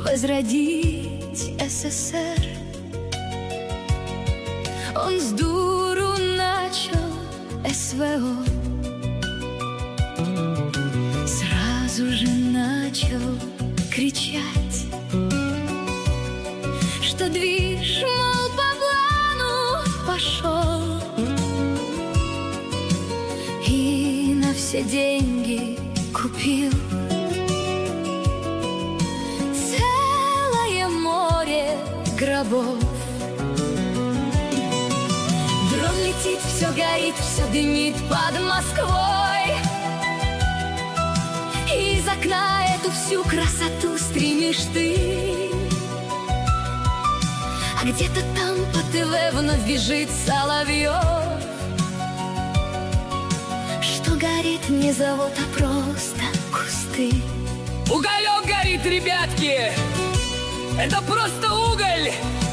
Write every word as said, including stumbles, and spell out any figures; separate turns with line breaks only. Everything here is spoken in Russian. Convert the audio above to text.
возродить СССР. Он с дуру начал СВО, сразу же начал кричать, что движ, мол, по плану пошел, и на все деньги купил целое море гробов. Дрон летит, все горит, все дымит под Москвой, и из окна эту всю красоту стримишь ты. А где-то там по ТВ вновь бежит Соловьев, что горит не завод, а просто кусты.
Уголек горит, ребятки! Это просто уголь!